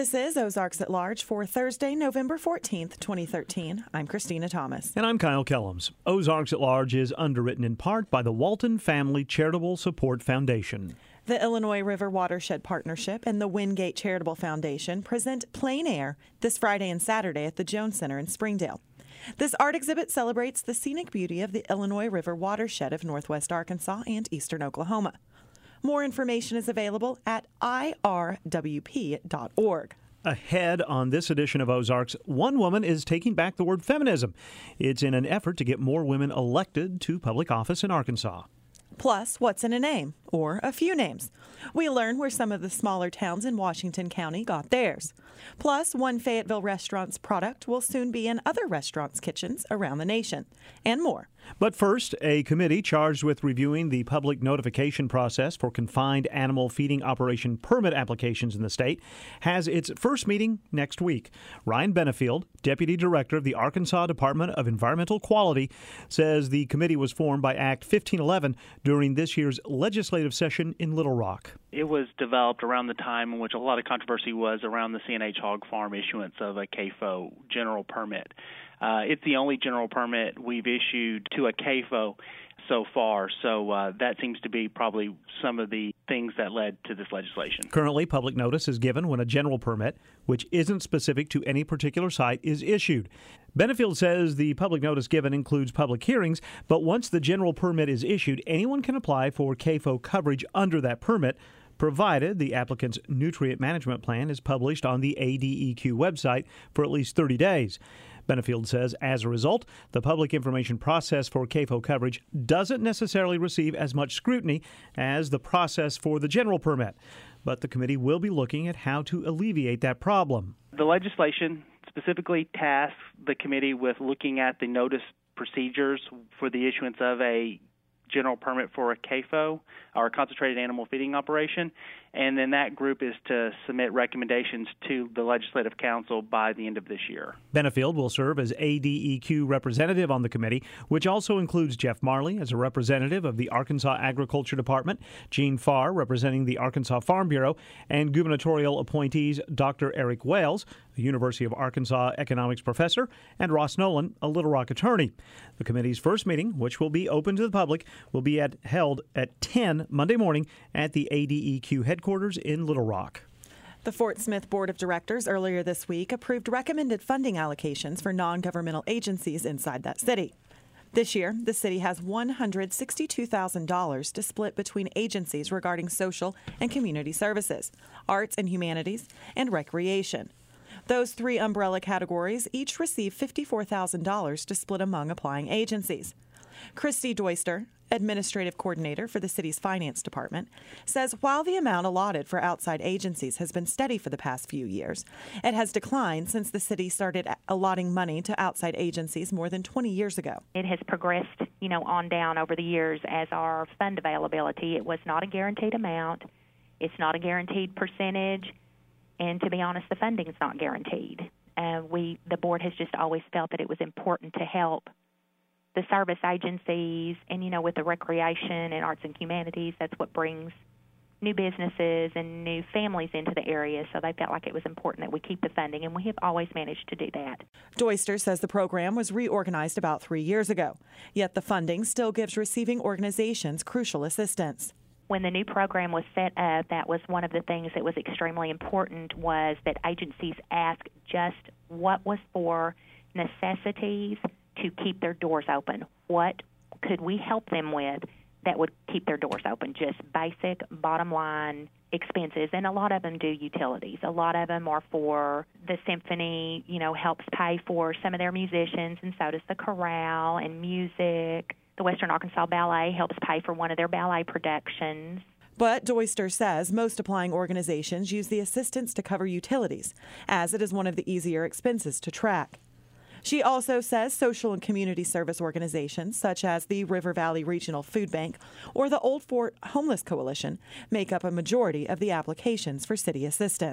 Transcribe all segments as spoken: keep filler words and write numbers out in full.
This is Ozarks at Large for Thursday, November fourteenth, twenty thirteen. I'm Christina Thomas. And I'm Kyle Kellums. Ozarks at Large is underwritten in part by the Walton Family Charitable Support Foundation. The Illinois River Watershed Partnership and the Wingate Charitable Foundation present Plein Air this Friday and Saturday at the Jones Center in Springdale. This art exhibit celebrates the scenic beauty of the Illinois River watershed of northwest Arkansas and eastern Oklahoma. More information is available at I R W P dot org. Ahead on this edition of Ozarks, one woman is taking back the word feminism. It's in an effort to get more women elected to public office in Arkansas. Plus, what's in a name, or a few names. We learn where some of the smaller towns in Washington County got theirs. Plus, one Fayetteville restaurant's product will soon be in other restaurants' kitchens around the nation, and more. But first, a committee charged with reviewing the public notification process for confined animal feeding operation permit applications in the state has its first meeting next week. Ryan Benefield, Deputy Director of the Arkansas Department of Environmental Quality, says the committee was formed by Act fifteen eleven during this year's legislative session in Little Rock. It was developed around the time in which a lot of controversy was around the C N H hog farm issuance of a C A F O general permit. Uh, it's the only general permit we've issued to a C A F O so far, so uh, that seems to be probably some of the things that led to this legislation. Currently, public notice is given when a general permit, which isn't specific to any particular site, is issued. Benefield says the public notice given includes public hearings, but once the general permit is issued, anyone can apply for C A F O coverage under that permit, provided the applicant's nutrient management plan is published on the A D E Q website for at least thirty days. Benefield says, as a result, the public information process for C A F O coverage doesn't necessarily receive as much scrutiny as the process for the general permit. But the committee will be looking at how to alleviate that problem. The legislation specifically tasks the committee with looking at the notice procedures for the issuance of a general permit for a C A F O, or a concentrated animal feeding operation, and then that group is to submit recommendations to the Legislative Council by the end of this year. Benefield will serve as A D E Q representative on the committee, which also includes Jeff Marley as a representative of the Arkansas Agriculture Department, Gene Farr representing the Arkansas Farm Bureau, and gubernatorial appointees Doctor Eric Wales, a University of Arkansas economics professor, and Ross Nolan, a Little Rock attorney. The committee's first meeting, which will be open to the public, will be at, held at ten Monday morning at the A D E Q headquarters in Little Rock. The Fort Smith Board of Directors earlier this week approved recommended funding allocations for non-governmental agencies inside that city. This year, the city has one hundred sixty-two thousand dollars to split between agencies regarding social and community services, arts and humanities, and recreation. Those three umbrella categories each receive fifty-four thousand dollars to split among applying agencies. Christy Doyster, administrative coordinator for the city's finance department, says while the amount allotted for outside agencies has been steady for the past few years, it has declined since the city started allotting money to outside agencies more than twenty years ago. It has progressed, you know, on down over the years as our fund availability. It was not a guaranteed amount. It's not a guaranteed percentage. And to be honest, the funding is not guaranteed. Uh, we, the board has just always felt that it was important to help the service agencies, and, you know, with the recreation and arts and humanities, that's what brings new businesses and new families into the area, so they felt like it was important that we keep the funding, and we have always managed to do that. Doyster says the program was reorganized about three years ago, yet the funding still gives receiving organizations crucial assistance. When the new program was set up, that was one of the things that was extremely important, was that agencies asked just what was for necessities to keep their doors open. What could we help them with that would keep their doors open? Just basic, bottom line expenses, and a lot of them do utilities. A lot of them are for the symphony, you know, helps pay for some of their musicians, and so does the chorale and music. The Western Arkansas Ballet helps pay for one of their ballet productions. But Doyster says most applying organizations use the assistance to cover utilities, as it is one of the easier expenses to track. She also says social and community service organizations such as the River Valley Regional Food Bank or the Old Fort Homeless Coalition make up a majority of the applications for city assistance.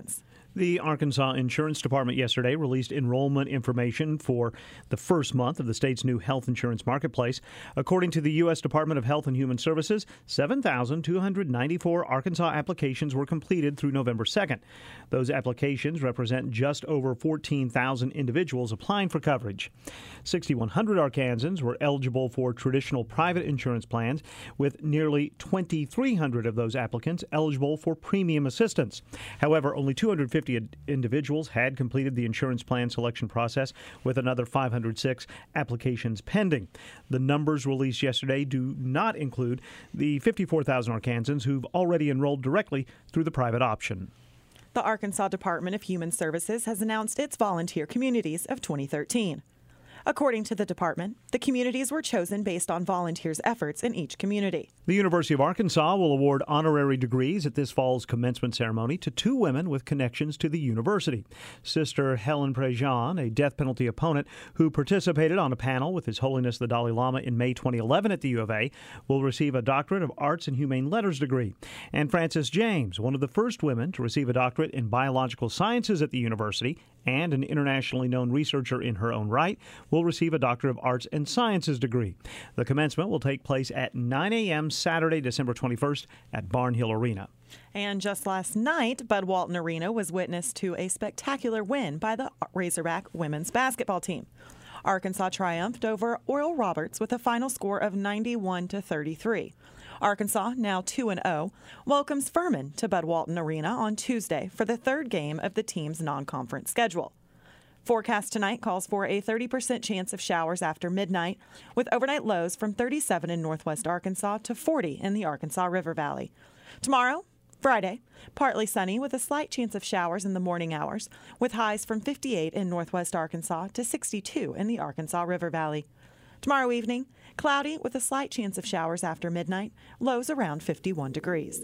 The Arkansas Insurance Department yesterday released enrollment information for the first month of the state's new health insurance marketplace. According to the U S Department of Health and Human Services, seven thousand two hundred ninety-four Arkansas applications were completed through November second. Those applications represent just over fourteen thousand individuals applying for coverage. six thousand one hundred Arkansans were eligible for traditional private insurance plans, with nearly two thousand three hundred of those applicants eligible for premium assistance. However, only two hundred fifty individuals had completed the insurance plan selection process, with another five hundred six applications pending. The numbers released yesterday do not include the fifty-four thousand Arkansans who've already enrolled directly through the private option. The Arkansas Department of Human Services has announced its volunteer communities of twenty thirteen. According to the department, the communities were chosen based on volunteers' efforts in each community. The University of Arkansas will award honorary degrees at this fall's commencement ceremony to two women with connections to the university. Sister Helen Prejean, a death penalty opponent who participated on a panel with His Holiness the Dalai Lama in May twenty eleven at the U of A, will receive a Doctorate of Arts and Humane Letters degree. And Frances James, one of the first women to receive a doctorate in biological sciences at the university and an internationally known researcher in her own right, will receive a Doctor of Arts and Sciences degree. The commencement will take place at nine a.m. Saturday, December twenty-first at Barnhill Arena. And just last night, Bud Walton Arena was witness to a spectacular win by the Razorback women's basketball team. Arkansas triumphed over Oral Roberts with a final score of ninety-one to thirty-three. Arkansas, now two and oh, welcomes Furman to Bud Walton Arena on Tuesday for the third game of the team's non-conference schedule. Forecast tonight calls for a thirty percent chance of showers after midnight, with overnight lows from thirty-seven in northwest Arkansas to forty in the Arkansas River Valley. Tomorrow, Friday, partly sunny with a slight chance of showers in the morning hours, with highs from fifty-eight in northwest Arkansas to sixty-two in the Arkansas River Valley. Tomorrow evening, cloudy with a slight chance of showers after midnight, lows around fifty-one degrees.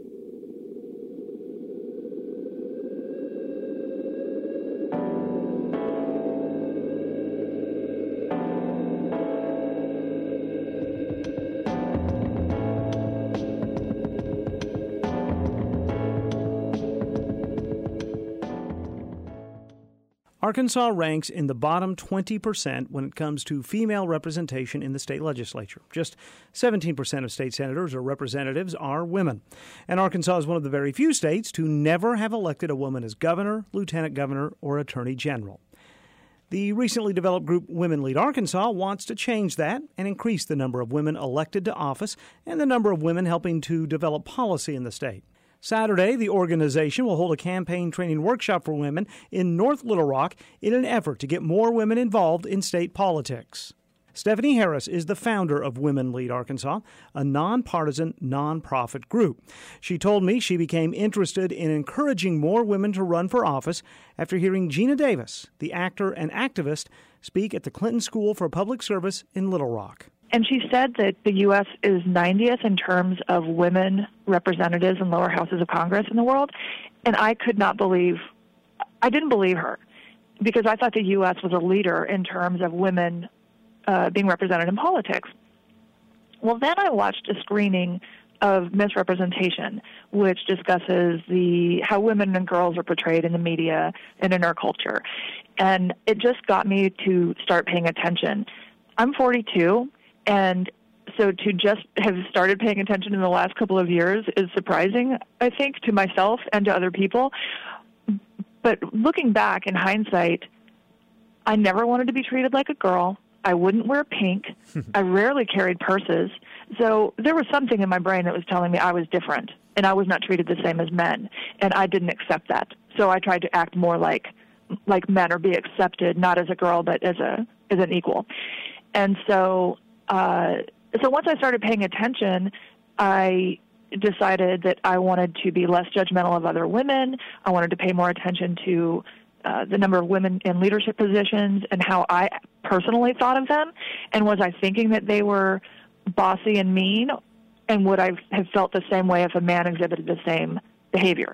Arkansas ranks in the bottom twenty percent when it comes to female representation in the state legislature. Just seventeen percent of state senators or representatives are women. And Arkansas is one of the very few states to never have elected a woman as governor, lieutenant governor, or attorney general. The recently developed group Women Lead Arkansas wants to change that and increase the number of women elected to office and the number of women helping to develop policy in the state. Saturday, the organization will hold a campaign training workshop for women in North Little Rock in an effort to get more women involved in state politics. Stephanie Harris is the founder of Women Lead Arkansas, a nonpartisan, nonprofit group. She told me she became interested in encouraging more women to run for office after hearing Gina Davis, the actor and activist, speak at the Clinton School for Public Service in Little Rock. And she said that the U S is ninetieth in terms of women representatives in lower houses of Congress in the world. And I could not believe, I didn't believe her, because I thought the U S was a leader in terms of women uh, being represented in politics. Well, then I watched a screening of Misrepresentation, which discusses the how women and girls are portrayed in the media and in our culture. And it just got me to start paying attention. I'm forty-two. And so to just have started paying attention in the last couple of years is surprising, I think, to myself and to other people. But looking back in hindsight, I never wanted to be treated like a girl. I wouldn't wear pink. I rarely carried purses. So there was something in my brain that was telling me I was different and I was not treated the same as men. And I didn't accept that. So I tried to act more like like men or be accepted, not as a girl, but as a as an equal. And so Uh, so once I started paying attention, I decided that I wanted to be less judgmental of other women. I wanted to pay more attention to uh, the number of women in leadership positions and how I personally thought of them. And was I thinking that they were bossy and mean? And would I have felt the same way if a man exhibited the same behavior?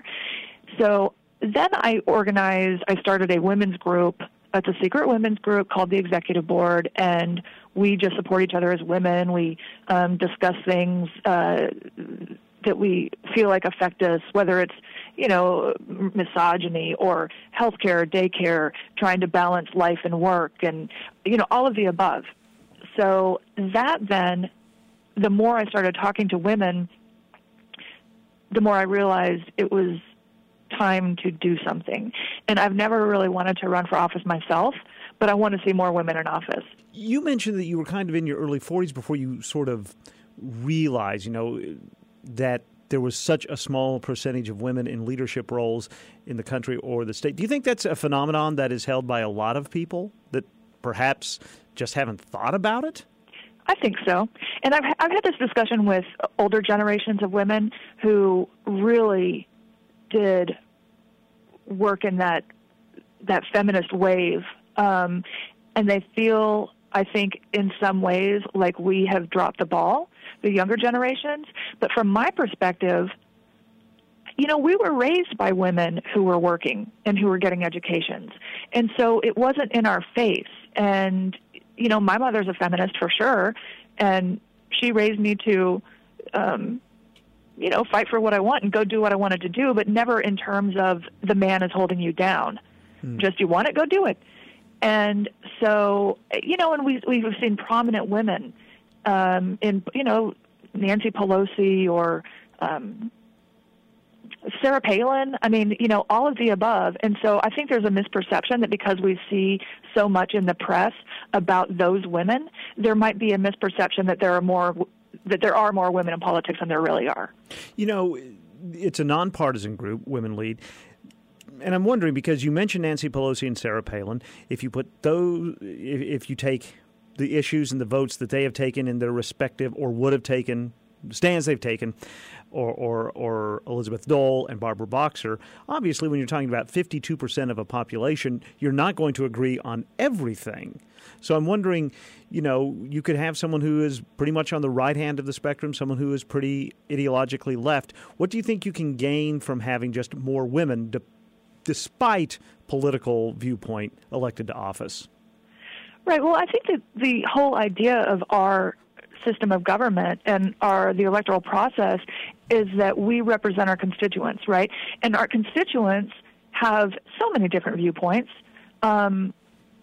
So then I organized, I started a women's group. It's a secret women's group called the Executive Board, and we just support each other as women. We um, discuss things uh, that we feel like affect us, whether it's, you know, misogyny or healthcare, daycare, trying to balance life and work, and, you know, all of the above. So that then, the more I started talking to women, the more I realized it was time to do something. And I've never really wanted to run for office myself, but I want to see more women in office. You mentioned that you were kind of in your early forties before you sort of realized, you know, that there was such a small percentage of women in leadership roles in the country or the state. Do you think that's a phenomenon that is held by a lot of people that perhaps just haven't thought about it? I think so. And I've, I've had this discussion with older generations of women who really did work in that that feminist wave. Um, and they feel, I think, in some ways like we have dropped the ball, the younger generations. But from my perspective, you know, we were raised by women who were working and who were getting educations. And so it wasn't in our face. And, you know, my mother's a feminist for sure, and she raised me to, um, you know, fight for what I want and go do what I wanted to do, but never in terms of the man is holding you down. Hmm. Just you want it, go do it. And so, you know, and we, we've seen prominent women um, in, you know, Nancy Pelosi or um, Sarah Palin. I mean, you know, all of the above. And so I think there's a misperception that because we see so much in the press about those women, there might be a misperception that there are more that there are more women in politics than there really are. You know, it's a nonpartisan group, Women Lead. And I'm wondering, because you mentioned Nancy Pelosi and Sarah Palin, if you put those, if, if you take the issues and the votes that they have taken in their respective or would have taken, stands they've taken, or, or, or Elizabeth Dole and Barbara Boxer, obviously when you're talking about fifty-two percent of a population, you're not going to agree on everything. So I'm wondering, you know, you could have someone who is pretty much on the right hand of the spectrum, someone who is pretty ideologically left. What do you think you can gain from having just more women, de- despite political viewpoint, elected to office? Right. Well, I think that the whole idea of our system of government and our the electoral process is that we represent our constituents, right? And our constituents have so many different viewpoints. Um,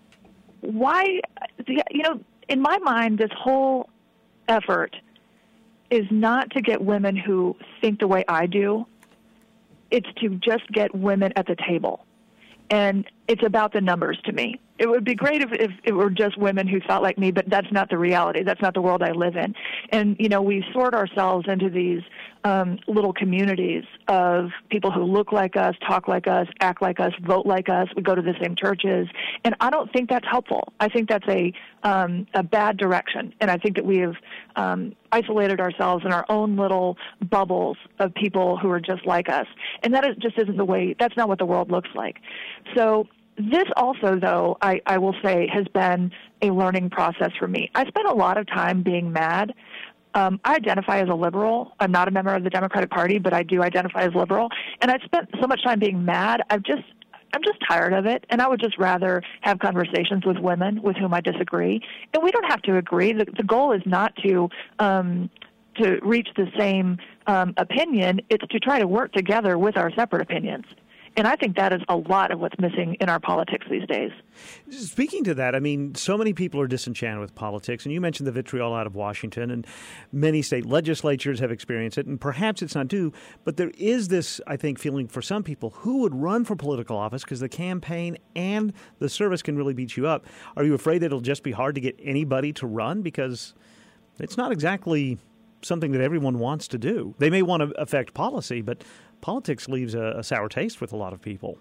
why, you know, in my mind, this whole effort is not to get women who think the way I do. It's to just get women at the table. And it's about the numbers to me. It would be great if, if it were just women who thought like me, but that's not the reality. That's not the world I live in. And, you know, we sort ourselves into these um, little communities of people who look like us, talk like us, act like us, vote like us. We go to the same churches. And I don't think that's helpful. I think that's a, um, a bad direction. And I think that we have um, isolated ourselves in our own little bubbles of people who are just like us. And that is, just isn't the way, that's not what the world looks like. So this also, though, I, I will say, has been a learning process for me. I spent a lot of time being mad. Um, I identify as a liberal. I'm not a member of the Democratic Party, but I do identify as liberal. And I spent so much time being mad. I've just, I'm just tired of it. And I would just rather have conversations with women with whom I disagree. And we don't have to agree. The, the goal is not to um, to reach the same um, opinion. It's to try to work together with our separate opinions. And I think that is a lot of what's missing in our politics these days. Speaking to that, I mean, so many people are disenchanted with politics, and you mentioned the vitriol out of Washington, and many state legislatures have experienced it, and perhaps it's not due, but there is this, I think, feeling for some people who would run for political office because the campaign and the service can really beat you up. Are you afraid that it'll just be hard to get anybody to run? Because it's not exactly something that everyone wants to do. They may want to affect policy, but politics leaves a, a sour taste with a lot of people.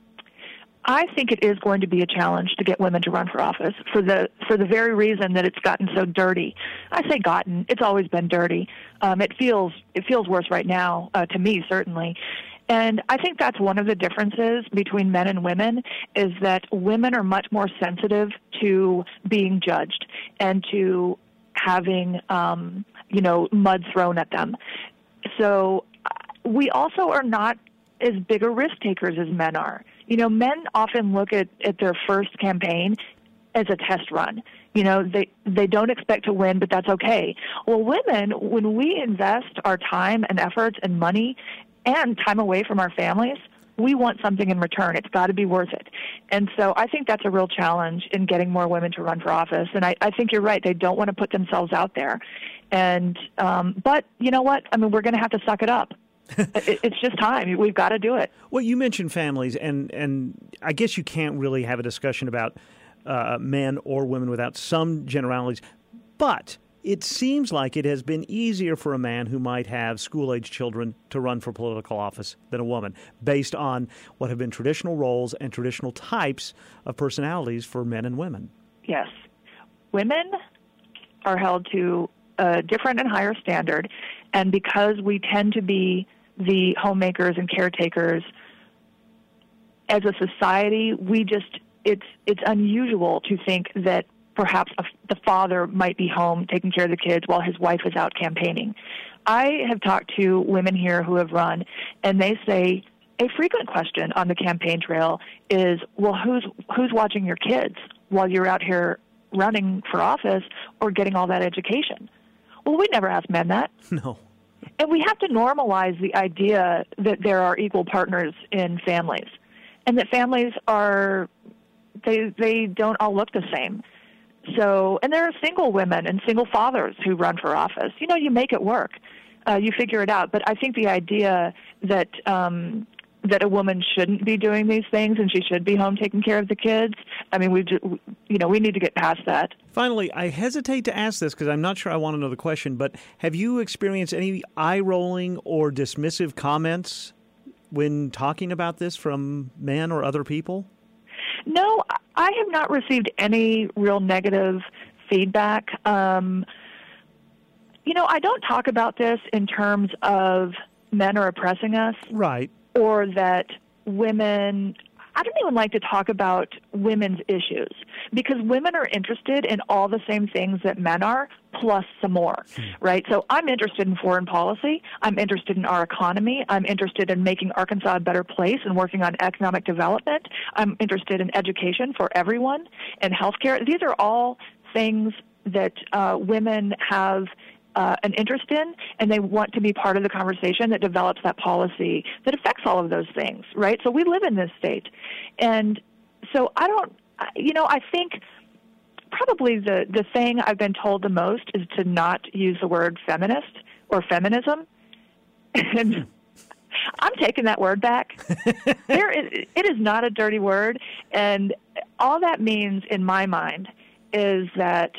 I think it is going to be a challenge to get women to run for office for the for the very reason that it's gotten so dirty. I say gotten; it's always been dirty. Um, it feels it feels worse right now uh, to me, certainly. And I think that's one of the differences between men and women is that women are much more sensitive to being judged and to having um, you know mud thrown at them. So we also are not as big a risk takers as men are. You know, men often look at, at their first campaign as a test run. You know, they they don't expect to win, but that's okay. Well, women, when we invest our time and efforts and money and time away from our families, we want something in return. It's got to be worth it. And so I think that's a real challenge in getting more women to run for office. And I, I think you're right. They don't want to put themselves out there. And um, but you know what? I mean, we're going to have to suck it up. it, it's just time. We've got to do it. Well, you mentioned families, and, and I guess you can't really have a discussion about uh, men or women without some generalities. But it seems like it has been easier for a man who might have school-age children to run for political office than a woman, based on what have been traditional roles and traditional types of personalities for men and women. Yes. Women are held to a different and higher standard, and because we tend to be the homemakers and caretakers, as a society, we just, it's it's unusual to think that perhaps a, the father might be home taking care of the kids while his wife is out campaigning. I have talked to women here who have run, and they say a frequent question on the campaign trail is, well, who's who's watching your kids while you're out here running for office or getting all that education? Well, we never ask men that. No. And we have to normalize the idea that there are equal partners in families, and that families are, they they don't all look the same. So, and there are single women and single fathers who run for office. You know, you make it work. Uh, you figure it out. But I think the idea that um, that a woman shouldn't be doing these things and she should be home taking care of the kids, I mean, we, you know, we need to get past that. Finally, I hesitate to ask this because I'm not sure I want to know the question, but have you experienced any eye-rolling or dismissive comments when talking about this from men or other people? No, I have not received any real negative feedback. Um, you know, I don't talk about this in terms of men are oppressing us. Right. Or that women, I don't even like to talk about women's issues, because women are interested in all the same things that men are, plus some more, hmm. right? So I'm interested in foreign policy. I'm interested in our economy. I'm interested in making Arkansas a better place and working on economic development. I'm interested in education for everyone and healthcare. These are all things that uh, women have Uh, an interest in, and they want to be part of the conversation that develops that policy that affects all of those things, right? So we live in this state. And so I don't, you know, I think probably the, the thing I've been told the most is to not use the word feminist or feminism. And I'm taking that word back. There is, it is not a dirty word. And all that means in my mind is that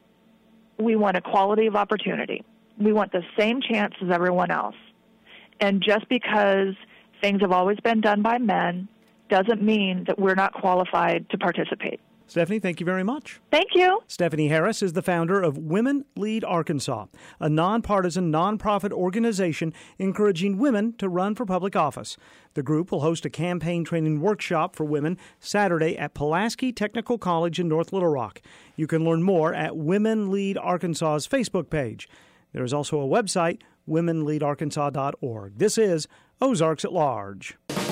we want equality of opportunity. We want the same chance as everyone else. And just because things have always been done by men doesn't mean that we're not qualified to participate. Stephanie, thank you very much. Thank you. Stephanie Harris is the founder of Women Lead Arkansas, a nonpartisan, nonprofit organization encouraging women to run for public office. The group will host a campaign training workshop for women Saturday at Pulaski Technical College in North Little Rock. You can learn more at Women Lead Arkansas's Facebook page. There is also a website, women lead arkansas dot org. This is Ozarks at Large.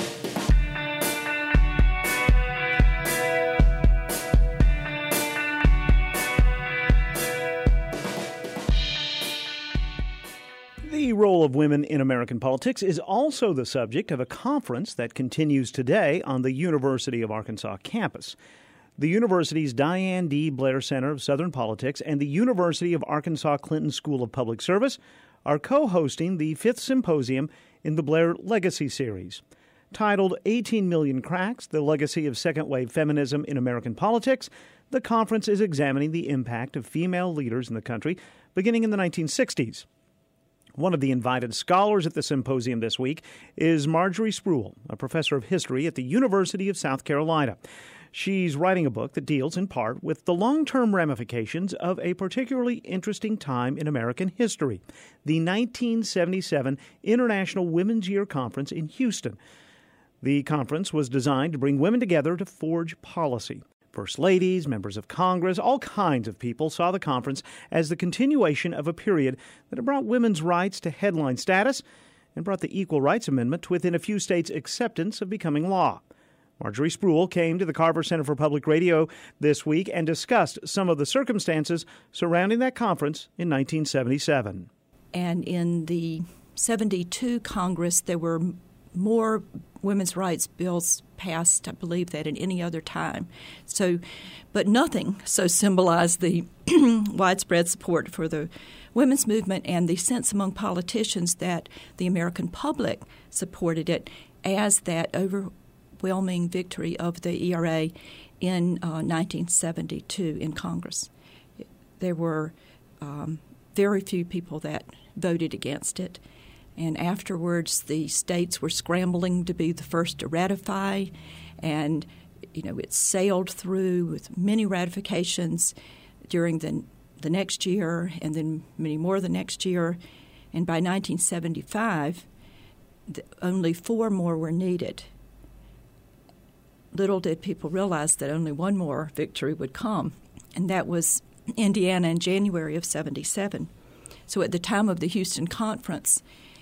The role of women in American politics is also the subject of a conference that continues today on the University of Arkansas campus. The university's Diane D. Blair Center of Southern Politics and the University of Arkansas Clinton School of Public Service are co-hosting the fifth symposium in the Blair Legacy Series. Titled eighteen million Cracks, The Legacy of Second-Wave Feminism in American Politics, the conference is examining the impact of female leaders in the country beginning in the nineteen sixties. One of the invited scholars at the symposium this week is Marjorie Spruill, a professor of history at the University of South Carolina. She's writing a book that deals in part with the long-term ramifications of a particularly interesting time in American history, the nineteen seventy-seven International Women's Year Conference in Houston. The conference was designed to bring women together to forge policy. First ladies, members of Congress, all kinds of people saw the conference as the continuation of a period that had brought women's rights to headline status and brought the Equal Rights Amendment to within a few states' acceptance of becoming law. Marjorie Spruill came to the Carver Center for Public Radio this week and discussed some of the circumstances surrounding that conference in nineteen seventy-seven. And in the seventy-two Congress, there were more women's rights bills passed, I believe, than at any other time. So, but nothing so symbolized the widespread support for the women's movement and the sense among politicians that the American public supported it as that overwhelming victory of the E R A in uh, nineteen seventy-two in Congress. There were um, very few people that voted against it. And afterwards, the states were scrambling to be the first to ratify, and you know it sailed through with many ratifications during the the next year, and then many more the next year. And by nineteen seventy-five, the, only four more were needed. Little did people realize that only one more victory would come, and that was Indiana in January of seventy-seven. So at the time of the Houston Conference,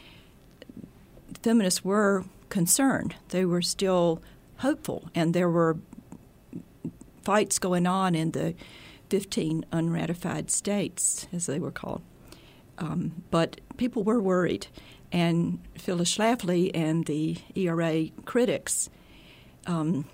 feminists were concerned. They were still hopeful, and there were fights going on in the fifteen unratified states, as they were called. Um, but people were worried, and Phyllis Schlafly and the E R A critics um,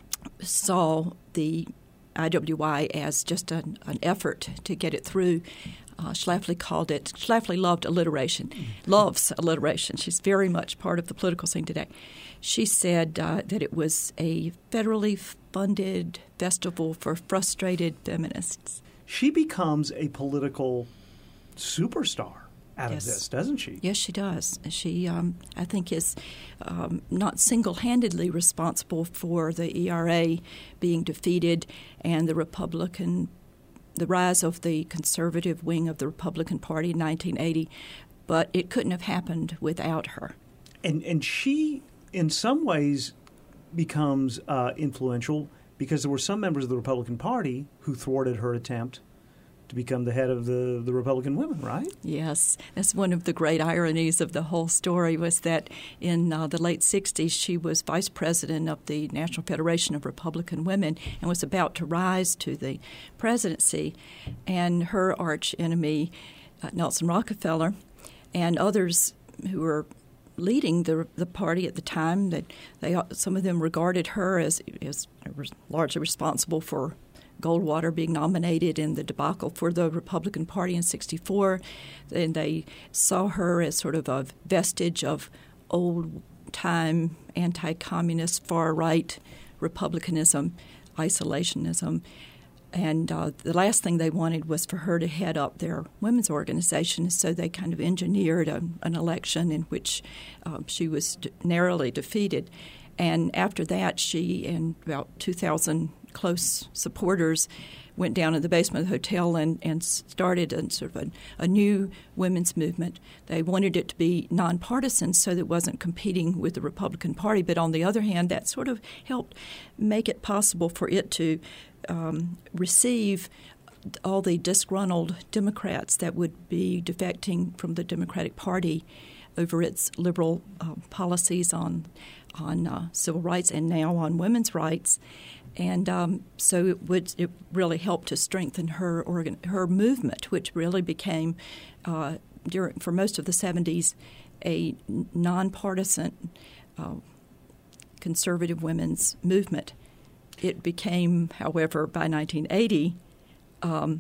saw the I W I as just an, an effort to get it through. Uh, Schlafly called it, Schlafly loved alliteration, loves alliteration. She's very much part of the political scene today. She said uh, that it was a federally funded festival for frustrated feminists. She becomes a political superstar out yes. of this, doesn't she? Yes, she does. She, um, I think, is um, not single-handedly responsible for the E R A being defeated and the Republican the rise of the conservative wing of the Republican Party in nineteen eighty, but it couldn't have happened without her. And and she, in some ways, becomes uh, influential because there were some members of the Republican Party who thwarted her attempt to become the head of the, the Republican women, right? Yes. That's one of the great ironies of the whole story was that in uh, the late sixties, she was vice president of the National Federation of Republican Women and was about to rise to the presidency. And her arch enemy, uh, Nelson Rockefeller, and others who were leading the the party at the time, that they some of them regarded her as, as largely responsible for Goldwater being nominated in the debacle for the Republican Party in sixty-four, and they saw her as sort of a vestige of old-time anti-communist, far-right republicanism, isolationism. And uh, the last thing they wanted was for her to head up their women's organization, so they kind of engineered a, an election in which uh, she was d- narrowly defeated. And after that, she and about two thousand close supporters went down in the basement of the hotel and, and started a, sort of a, a new women's movement. They wanted it to be nonpartisan so that it wasn't competing with the Republican Party. But on the other hand, that sort of helped make it possible for it to um, receive all the disgruntled Democrats that would be defecting from the Democratic Party over its liberal uh, policies on on uh, civil rights and now on women's rights. And um, so it would it really helped to strengthen her organ, her movement, which really became, uh, during for most of the seventies, a nonpartisan uh, conservative women's movement. It became, however, by nineteen eighty, um,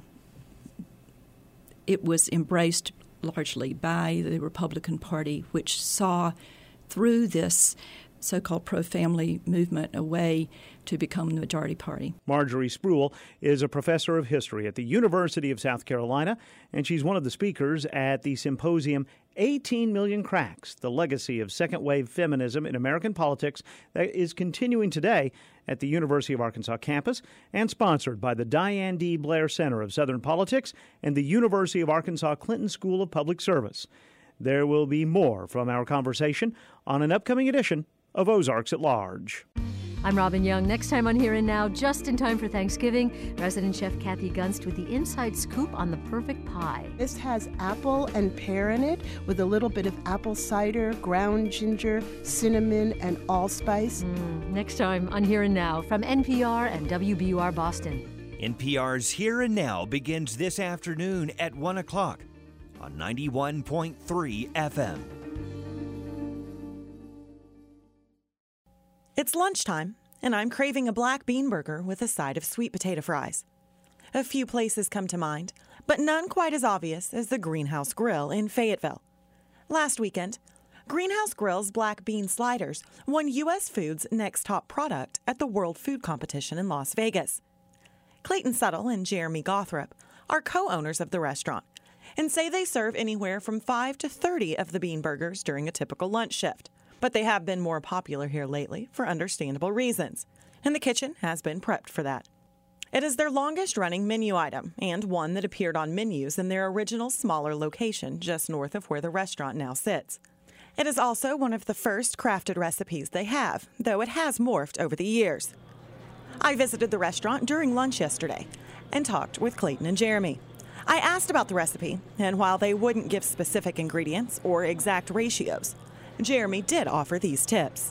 it was embraced largely by the Republican Party, which saw through this so-called pro-family movement a way to become the majority party. Marjorie Spruill is a professor of history at the University of South Carolina, and she's one of the speakers at the symposium eighteen million Cracks, the Legacy of Second-Wave Feminism in American Politics, that is continuing today at the University of Arkansas campus and sponsored by the Diane D. Blair Center of Southern Politics and the University of Arkansas Clinton School of Public Service. There will be more from our conversation on an upcoming edition of Ozarks at Large. I'm Robin Young. Next time on Here and Now, just in time for Thanksgiving, resident chef Kathy Gunst with the inside scoop on the perfect pie. This has apple and pear in it with a little bit of apple cider, ground ginger, cinnamon, and allspice. Mm, next time on Here and Now from N P R and W B U R Boston. N P R's Here and Now begins this afternoon at one o'clock on ninety-one point three F M. It's lunchtime, and I'm craving a black bean burger with a side of sweet potato fries. A few places come to mind, but none quite as obvious as the Greenhouse Grill in Fayetteville. Last weekend, Greenhouse Grill's black bean sliders won U S Foods' Next Top Product at the World Food Competition in Las Vegas. Clayton Suttle and Jeremy Gothrop are co-owners of the restaurant and say they serve anywhere from five to thirty of the bean burgers during a typical lunch shift. But they have been more popular here lately for understandable reasons, and the kitchen has been prepped for that. It is their longest-running menu item and one that appeared on menus in their original smaller location just north of where the restaurant now sits. It is also one of the first crafted recipes they have, though it has morphed over the years. I visited the restaurant during lunch yesterday and talked with Clayton and Jeremy. I asked about the recipe, and while they wouldn't give specific ingredients or exact ratios, Jeremy did offer these tips.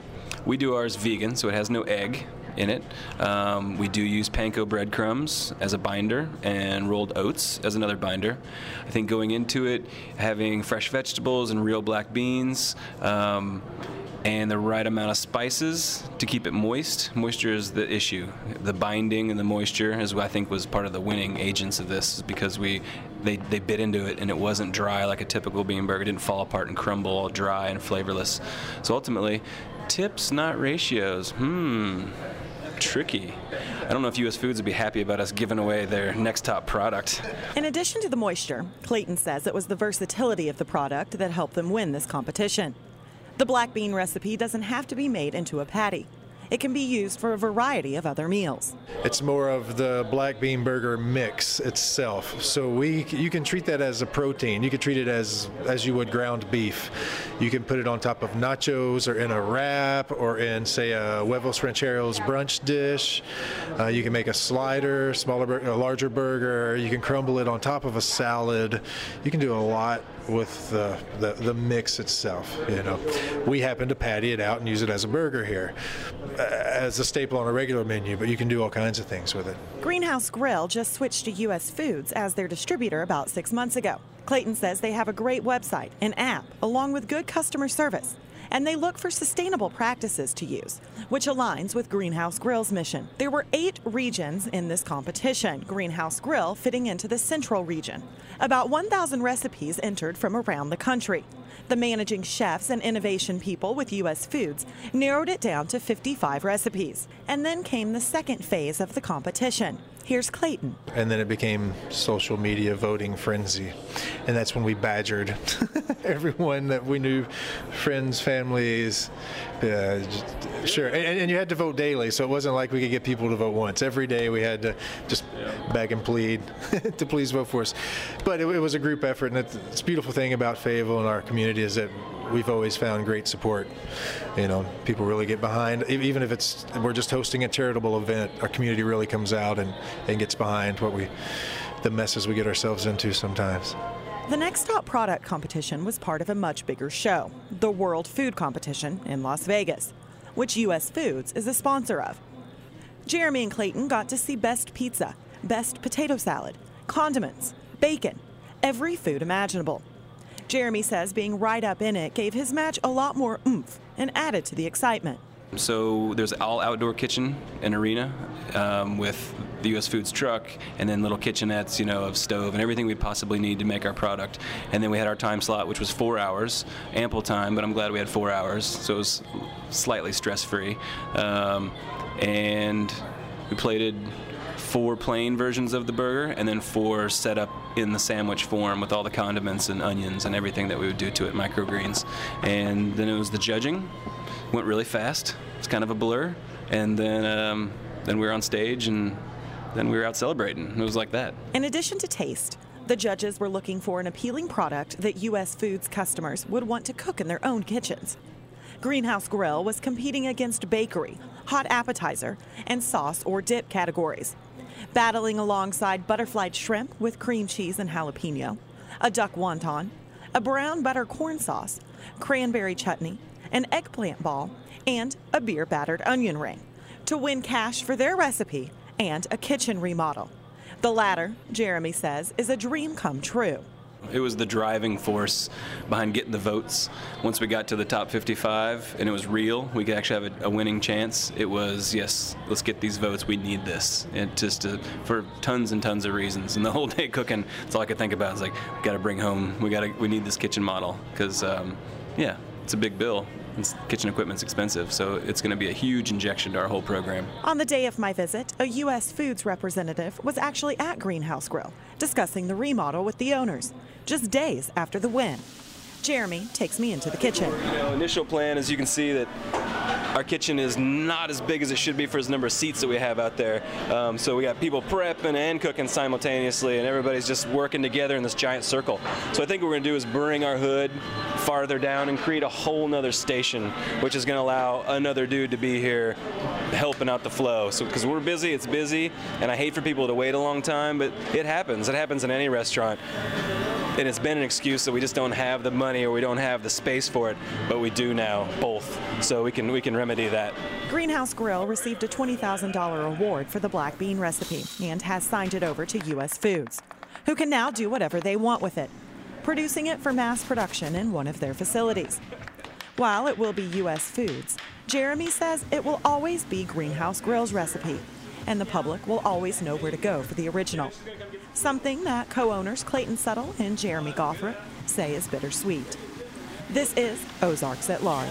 We do ours vegan, so it has no egg in it. Um, we do use panko breadcrumbs as a binder and rolled oats as another binder. I think going into it, having fresh vegetables and real black beans, um, and the right amount of spices to keep it moist. Moisture is the issue. The binding and the moisture is what I think was part of the winning agents of this, because we they, they bit into it and it wasn't dry like a typical bean burger. It didn't fall apart and crumble all dry and flavorless. So ultimately, tips, not ratios. Hmm, tricky. I don't know if U S Foods would be happy about us giving away their next top product. In addition to the moisture, Clayton says it was the versatility of the product that helped them win this competition. The black bean recipe doesn't have to be made into a patty. It can be used for a variety of other meals. It's more of the black bean burger mix itself. So we, you can treat that as a protein. You can treat it as as you would ground beef. You can put it on top of nachos or in a wrap or in, say, a huevos rancheros brunch dish. Uh, you can make a slider, smaller, bur- a larger burger. You can crumble it on top of a salad. You can do a lot with the, the the mix itself. You know, we happen to patty it out and use it as a burger here, uh, as a staple on a regular menu. But you can do all kinds of things with it. Greenhouse Grill just switched to U S Foods as their distributor about six months ago. Clayton says they have a great website and app, along with good customer service. And they look for sustainable practices to use, which aligns with Greenhouse Grill's mission. There were eight regions in this competition, Greenhouse Grill fitting into the central region. About one thousand recipes entered from around the country. The managing chefs and innovation people with U S Foods narrowed it down to fifty-five recipes. And then came the second phase of the competition. Here's Clayton. And then it became social media voting frenzy. And that's when we badgered everyone that we knew, friends, families. Uh, just, sure. And, and you had to vote daily, so it wasn't like we could get people to vote once. Every day we had to just beg and plead to please vote for us. But it, it was a group effort, and it's a beautiful thing about Fayetteville and our community is that we've always found great support. You know, people really get behind, even if it's we're just hosting a charitable event, our community really comes out and, and gets behind what we, the messes we get ourselves into sometimes. The Next Top Product competition was part of a much bigger show, the World Food Competition in Las Vegas, which U S Foods is a sponsor of. Jeremy and Clayton got to see best pizza, best potato salad, condiments, bacon, every food imaginable. Jeremy says being right up in it gave his match a lot more oomph and added to the excitement. So there's all outdoor kitchen and arena um, with the U S Foods truck, and then little kitchenettes, you know, of stove and everything we possibly need to make our product. And then we had our time slot, which was four hours, ample time, but I'm glad we had four hours, so it was slightly stress-free. Um, and we plated four plain versions of the burger and then four set up in the sandwich form with all the condiments and onions and everything that we would do to it, microgreens. And then it was the judging. Went really fast. It's kind of a blur. And then um, then we were on stage, and then we were out celebrating. It was like that. In addition to taste, the judges were looking for an appealing product that U S Foods customers would want to cook in their own kitchens. Greenhouse Grill was competing against bakery, hot appetizer, and sauce or dip categories. Battling alongside butterflied shrimp with cream cheese and jalapeno, a duck wonton, a brown butter corn sauce, cranberry chutney, an eggplant ball, and a beer battered onion ring to win cash for their recipe and a kitchen remodel. The latter, Jeremy says, is a dream come true. It was the driving force behind getting the votes. Once we got to the top fifty-five and it was real, we could actually have a, a winning chance. It was, yes, let's get these votes. We need this. And just to, for tons and tons of reasons. And the whole day cooking, that's all I could think about. Is like, we got to bring home, we got to, we need this kitchen model. Because, um, yeah, it's a big bill. It's, kitchen equipment's expensive, so it's going to be a huge injection to our whole program. On the day of my visit, a U S Foods representative was actually at Greenhouse Grill discussing the remodel with the owners, just days after the win. Jeremy takes me into the kitchen. You know, initial plan, as you can see, that our kitchen is not as big as it should be for the number of seats that we have out there. Um, so we got people prepping and cooking simultaneously, and everybody's just working together in this giant circle. So I think what we're going to do is bring our hood farther down and create a whole nother station, which is going to allow another dude to be here helping out the flow. So because we're busy, it's busy, and I hate for people to wait a long time, but it happens. It happens in any restaurant. And it's been an excuse that we just don't have the money or we don't have the space for it, but we do now, both. So we can we can remedy that. Greenhouse Grill received a twenty thousand dollars award for the black bean recipe and has signed it over to U S Foods, who can now do whatever they want with it, producing it for mass production in one of their facilities. While it will be U S Foods, Jeremy says it will always be Greenhouse Grill's recipe, and the public will always know where to go for the original. Something that co-owners Clayton Settle and Jeremy Gothrop say is bittersweet. This is Ozarks at Large.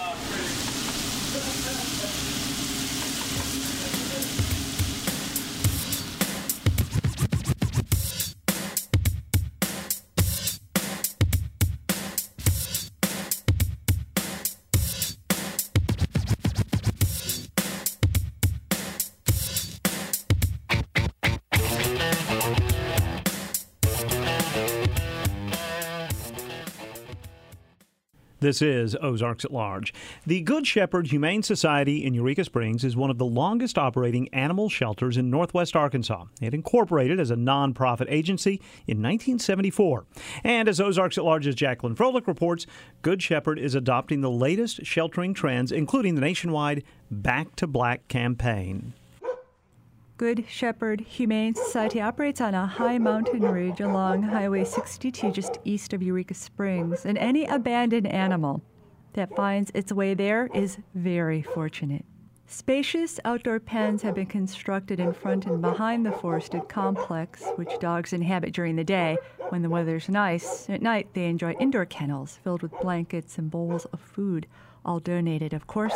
This is Ozarks at Large. The Good Shepherd Humane Society in Eureka Springs is one of the longest operating animal shelters in northwest Arkansas. It incorporated as a nonprofit agency in nineteen seventy-four. And as Ozarks at Large's Jacqueline Froelich reports, Good Shepherd is adopting the latest sheltering trends, including the nationwide Back to Black campaign. Good Shepherd Humane Society operates on a high mountain ridge along Highway sixty-two just east of Eureka Springs, and any abandoned animal that finds its way there is very fortunate. Spacious outdoor pens have been constructed in front and behind the forested complex, which dogs inhabit during the day when the weather's nice. At night, they enjoy indoor kennels filled with blankets and bowls of food, all donated, of course.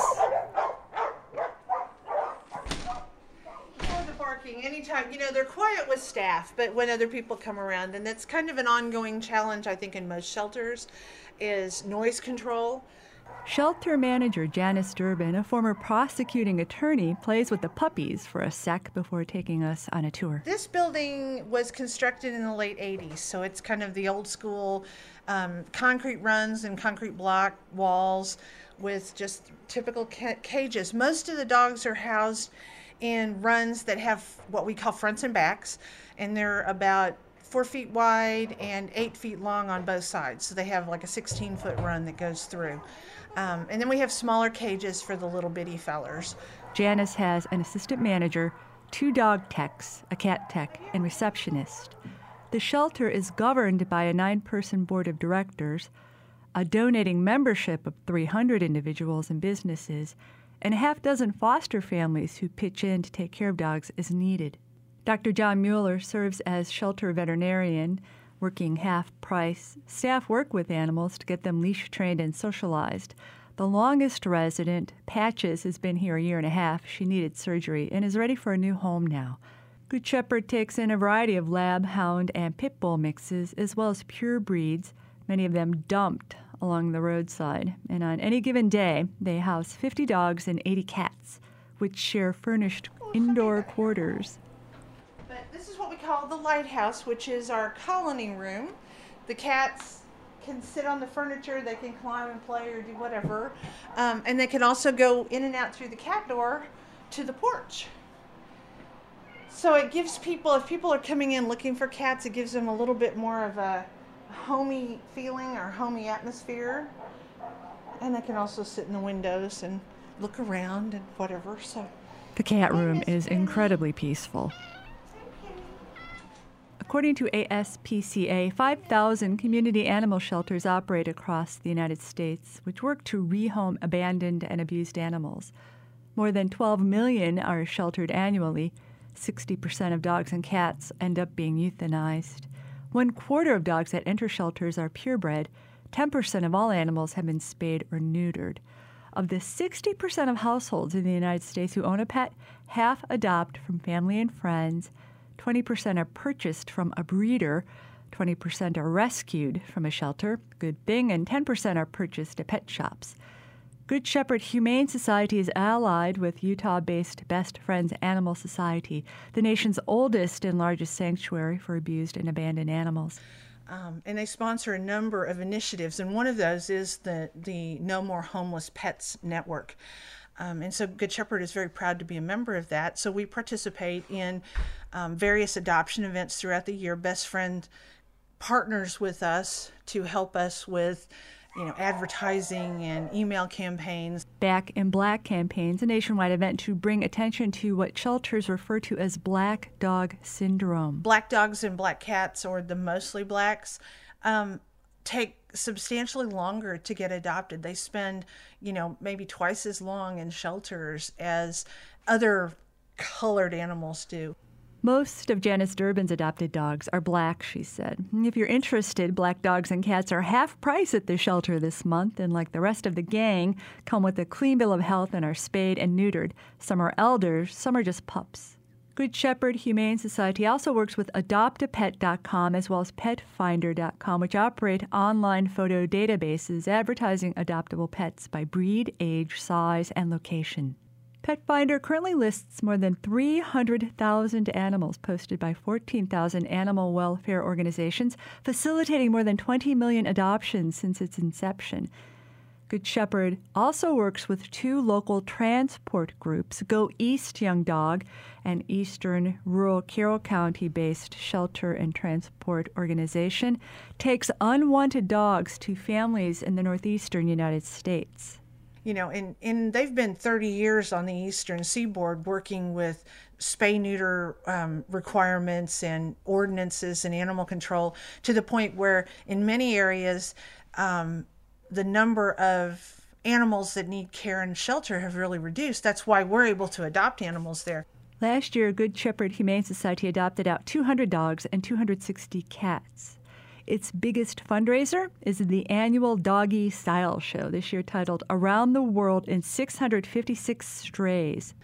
Anytime, you know, they're quiet with staff, but when other people come around, and that's kind of an ongoing challenge, I think, in most shelters, is noise control. Shelter manager Janice Durbin, a former prosecuting attorney, plays with the puppies for a sec before taking us on a tour. This building was constructed in the late eighties, so it's kind of the old school um, concrete runs and concrete block walls with just typical ca- cages. Most of the dogs are housed in runs that have what we call fronts and backs, and they're about four feet wide and eight feet long on both sides. So they have like a sixteen foot run that goes through. Um, and then we have smaller cages for the little bitty fellers. Janice has an assistant manager, two dog techs, a cat tech, and receptionist. The shelter is governed by a nine-person board of directors, a donating membership of three hundred individuals and businesses, and a half dozen foster families who pitch in to take care of dogs as needed. Doctor John Mueller serves as shelter veterinarian, working half price. Staff work with animals to get them leash trained and socialized. The longest resident, Patches, has been here a year and a half. She needed surgery and is ready for a new home now. Good Shepherd takes in a variety of lab, hound, and pit bull mixes, as well as pure breeds, many of them dumped along the roadside. And on any given day, they house fifty dogs and eighty cats, which share furnished indoor quarters. But this is what we call the lighthouse, which is our colony room. The cats can sit on the furniture, they can climb and play or do whatever. Um, and they can also go in and out through the cat door to the porch. So it gives people, if people are coming in looking for cats, it gives them a little bit more of a homey feeling or homey atmosphere. And they can also sit in the windows and look around and whatever. So the cat room is incredibly peaceful. According to A S P C A, five thousand community animal shelters operate across the United States, which work to rehome abandoned and abused animals. More than twelve million are sheltered annually. sixty percent of dogs and cats end up being euthanized. One quarter of dogs that enter shelters are purebred. ten percent of all animals have been spayed or neutered. Of the sixty percent of households in the United States who own a pet, half adopt from family and friends, twenty percent are purchased from a breeder, twenty percent are rescued from a shelter, good thing, and ten percent are purchased at pet shops. Good Shepherd Humane Society is allied with Utah-based Best Friends Animal Society, the nation's oldest and largest sanctuary for abused and abandoned animals. Um, and they sponsor a number of initiatives, and one of those is the, the No More Homeless Pets Network. Um, and so Good Shepherd is very proud to be a member of that. So we participate in um, various adoption events throughout the year. Best Friend partners with us to help us with you know, advertising and email campaigns. Back in Black campaigns, a nationwide event to bring attention to what shelters refer to as black dog syndrome. Black dogs and black cats, or the mostly blacks, um, take substantially longer to get adopted. They spend, you know, maybe twice as long in shelters as other colored animals do. Most of Janice Durbin's adopted dogs are black, she said. If you're interested, black dogs and cats are half price at the shelter this month, and like the rest of the gang, come with a clean bill of health and are spayed and neutered. Some are elders, some are just pups. Good Shepherd Humane Society also works with adopt a pet dot com as well as pet finder dot com, which operate online photo databases advertising adoptable pets by breed, age, size, and location. PetFinder currently lists more than three hundred thousand animals posted by fourteen thousand animal welfare organizations, facilitating more than twenty million adoptions since its inception. Good Shepherd also works with two local transport groups, Go East Young Dog, an eastern rural Carroll County-based shelter and transport organization, takes unwanted dogs to families in the northeastern United States. You know, and, and they've been thirty years on the eastern seaboard working with spay-neuter um, requirements and ordinances and animal control to the point where in many areas um, the number of animals that need care and shelter have really reduced. That's why we're able to adopt animals there. Last year, Good Shepherd Humane Society adopted out two hundred dogs and two hundred sixty cats. Its biggest fundraiser is the annual Doggy Style Show, this year titled Around the World in six hundred fifty-six Strays.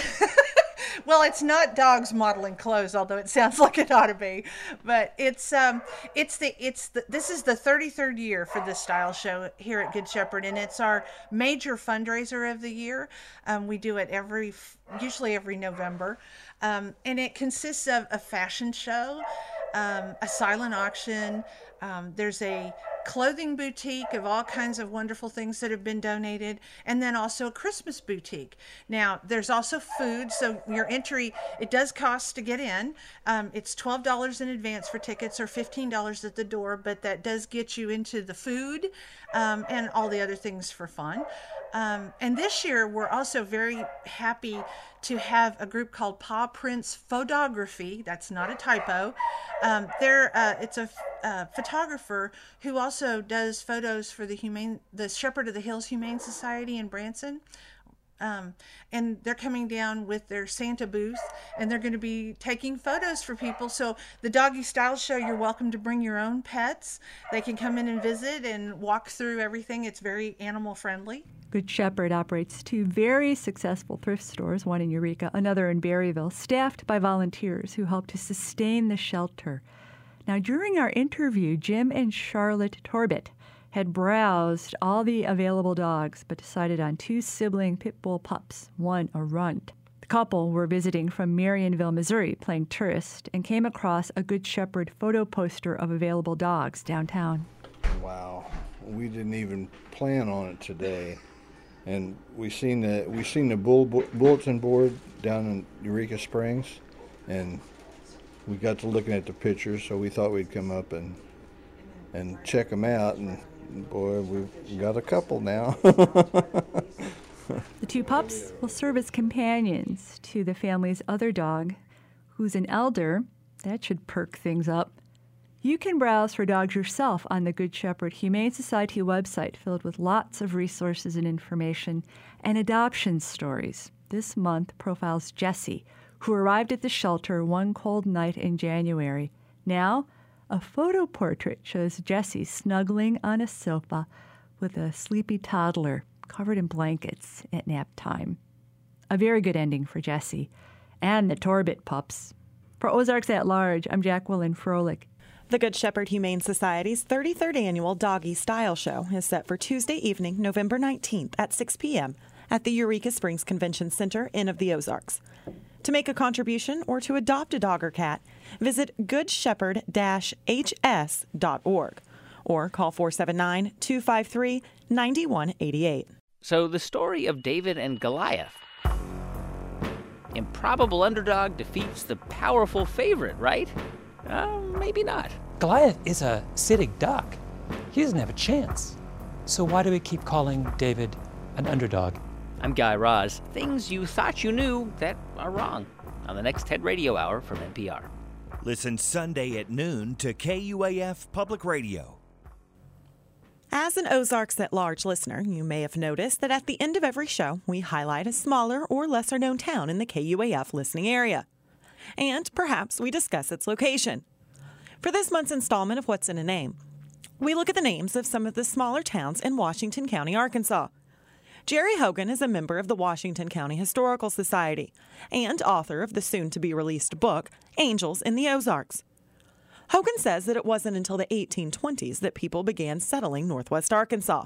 Well, it's not dogs modeling clothes, although it sounds like it ought to be. But it's um, it's the it's the this is the thirty-third year for this style show here at Good Shepherd, and it's our major fundraiser of the year. Um, we do it every usually every November, um, and it consists of a fashion show, um, a silent auction. Um, there's a clothing boutique of all kinds of wonderful things that have been donated, and then also a Christmas boutique. Now, there's also food, so your entry, it does cost to get in. Um, it's twelve dollars in advance for tickets or fifteen dollars at the door, but that does get you into the food um, and all the other things for fun. Um, and this year, we're also very happy to have a group called Paw Prints Photography. That's not a typo. Um, they're uh, it's a uh, photographer who also does photos for the humane, the Shepherd of the Hills Humane Society in Branson. Um, and they're coming down with their Santa booth, and they're going to be taking photos for people. So the Doggy Style Show, you're welcome to bring your own pets. They can come in and visit and walk through everything. It's very animal friendly. Good Shepherd operates two very successful thrift stores, one in Eureka, another in Berryville, staffed by volunteers who help to sustain the shelter. Now, during our interview, Jim and Charlotte Torbett had browsed all the available dogs, but decided on two sibling pit bull pups, one a runt. The couple were visiting from Marionville, Missouri, playing tourist, and came across a Good Shepherd photo poster of available dogs downtown. Wow, we didn't even plan on it today. And we seen the we seen the bull, bulletin board down in Eureka Springs, and we got to looking at the pictures, so we thought we'd come up and and check them out. And boy, we've got a couple now. The two pups will serve as companions to the family's other dog, who's an elder. That should perk things up. You can browse for dogs yourself on the Good Shepherd Humane Society website, filled with lots of resources and information and adoption stories. This month profiles Jessie, who arrived at the shelter one cold night in January. Now, a photo portrait shows Jessie snuggling on a sofa with a sleepy toddler covered in blankets at nap time. A very good ending for Jessie and the Torbit pups. For Ozarks at Large, I'm Jacqueline Froelich. The Good Shepherd Humane Society's thirty-third Annual Doggy Style Show is set for Tuesday evening, November nineteenth at six p.m. at the Eureka Springs Convention Center, Inn of the Ozarks. To make a contribution or to adopt a dog or cat, visit good shepherd dash h s dot org or call four seven nine, two five three, nine one eight eight. So the story of David and Goliath. Improbable underdog defeats the powerful favorite, right? Uh, maybe not. Goliath is a sitting duck. He doesn't have a chance. So why do we keep calling David an underdog? I'm Guy Raz. Things you thought you knew that are wrong on the next TED Radio Hour from N P R. Listen Sunday at noon to K U A F Public Radio. As an Ozarks at Large listener, you may have noticed that at the end of every show, we highlight a smaller or lesser-known town in the K U A F listening area. And perhaps we discuss its location. For this month's installment of What's in a Name, we look at the names of some of the smaller towns in Washington County, Arkansas. Jerry Hogan is a member of the Washington County Historical Society and author of the soon-to-be-released book, Angels in the Ozarks. Hogan says that it wasn't until the eighteen twenties that people began settling northwest Arkansas.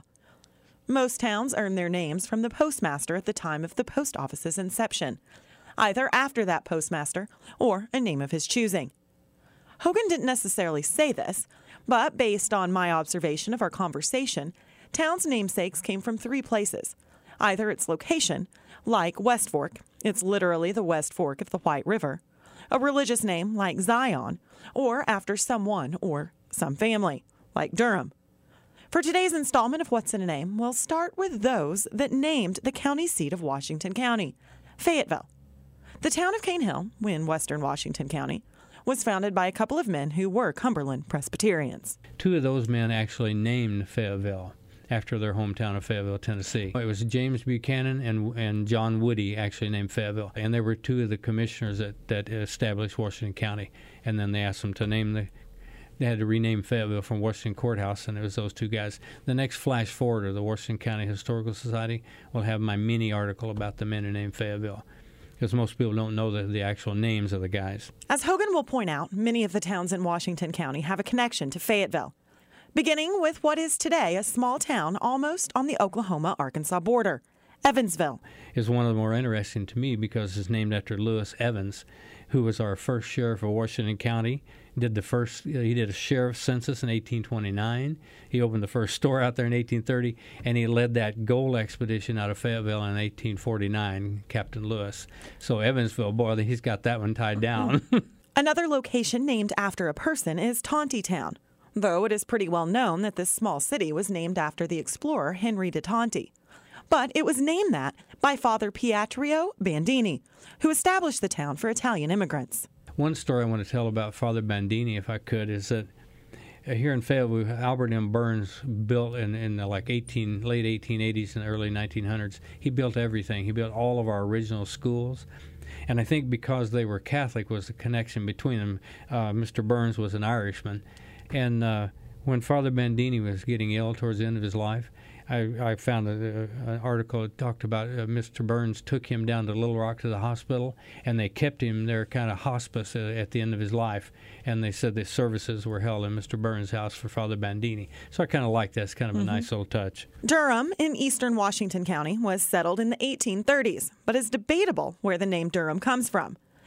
Most towns earned their names from the postmaster at the time of the post office's inception, either after that postmaster or a name of his choosing. Hogan didn't necessarily say this, but based on my observation of our conversation, towns' namesakes came from three places. Either its location, like West Fork, it's literally the West Fork of the White River, a religious name like Zion, or after someone or some family, like Durham. For today's installment of What's in a Name, we'll start with those that named the county seat of Washington County, Fayetteville. The town of Cane Hill, in western Washington County, was founded by a couple of men who were Cumberland Presbyterians. Two of those men actually named Fayetteville after their hometown of Fayetteville, Tennessee. It was James Buchanan and and John Woody actually named Fayetteville. And they were two of the commissioners that, that established Washington County. And then they asked them to name the, they had to rename Fayetteville from Washington Courthouse, and it was those two guys. The next flash forward of the Washington County Historical Society will have my mini article about the men who named Fayetteville, because most people don't know the, the actual names of the guys. As Hogan will point out, many of the towns in Washington County have a connection to Fayetteville, beginning with what is today a small town almost on the Oklahoma-Arkansas border, Evansville. Is one of the more interesting to me because it's named after Lewis Evans, who was our first sheriff of Washington County. Did the first he did a sheriff's census in eighteen twenty-nine. He opened the first store out there in eighteen thirty, and he led that gold expedition out of Fayetteville in eighteen forty-nine, Captain Lewis. So Evansville, boy, he's got that one tied down. Another location named after a person is Tontytown, though it is pretty well known that this small city was named after the explorer Henry de Tonty. But it was named that by Father Pietro Bandini, who established the town for Italian immigrants. One story I want to tell about Father Bandini, if I could, is that here in Fayetteville, Albert M. Burns built in, in the like eighteen, late eighteen eighties and early nineteen hundreds. He built everything. He built all of our original schools. And I think because they were Catholic was the connection between them. Uh, Mister Burns was an Irishman. And uh, when Father Bandini was getting ill towards the end of his life, I, I found a, a, an article that talked about uh, Mister Burns took him down to Little Rock to the hospital, and they kept him there kind of hospice uh, at the end of his life. And they said the services were held in Mister Burns' house for Father Bandini. So I kind of like that. It's kind of mm-hmm. a nice little touch. Durham in eastern Washington County was settled in the eighteen thirties, but it's debatable where the name Durham comes from.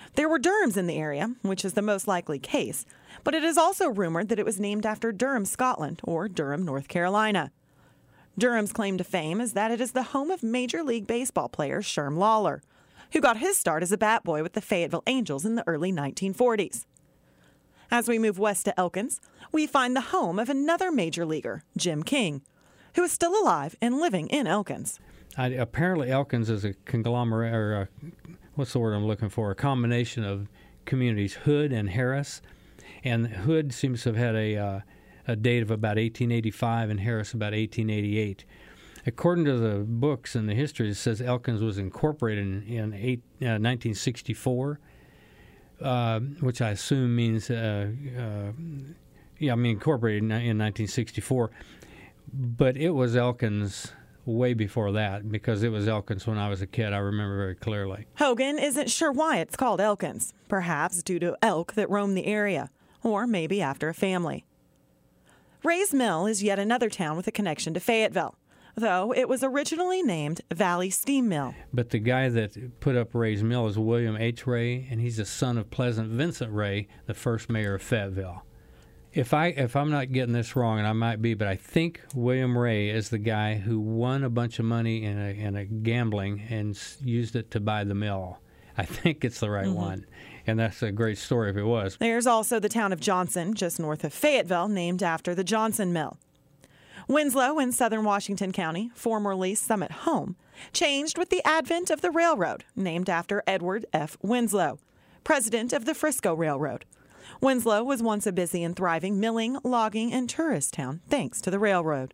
There were Durhams in the area, which is the most likely case, but it is also rumored that it was named after Durham, Scotland, or Durham, North Carolina. Durham's claim to fame is that it is the home of Major League Baseball player Sherm Lawler, who got his start as a bat boy with the Fayetteville Angels in the early nineteen forties. As we move west to Elkins, we find the home of another major leaguer, Jim King, who is still alive and living in Elkins. I, apparently Elkins is a conglomerate, or a, what's the word I'm looking for, a combination of communities, Hood and Harris. And Hood seems to have had a, uh, a date of about eighteen eighty-five and Harris about eighteen eighty-eight. According to the books and the history, it says Elkins was incorporated in, in eight, uh, nineteen sixty-four, uh, which I assume means, uh, uh, yeah, I mean incorporated in, in nineteen sixty-four. But it was Elkins way before that, because it was Elkins when I was a kid. I remember very clearly. Hogan isn't sure why it's called Elkins, perhaps due to elk that roam the area, or maybe after a family. Ray's Mill is yet another town with a connection to Fayetteville, though it was originally named Valley Steam Mill. But the guy that put up Ray's Mill is William H. Ray, and he's the son of Pleasant Vincent Ray, the first mayor of Fayetteville. If I if I'm not getting this wrong, and I might be, but I think William Ray is the guy who won a bunch of money in a in a gambling and used it to buy the mill. I think it's the right mm-hmm. one, and that's a great story if it was. There's also the town of Johnson, just north of Fayetteville, named after the Johnson Mill. Winslow in southern Washington County, formerly Summit Home, changed with the advent of the railroad, named after Edward F. Winslow, president of the Frisco Railroad. Winslow was once a busy and thriving milling, logging, and tourist town, thanks to the railroad.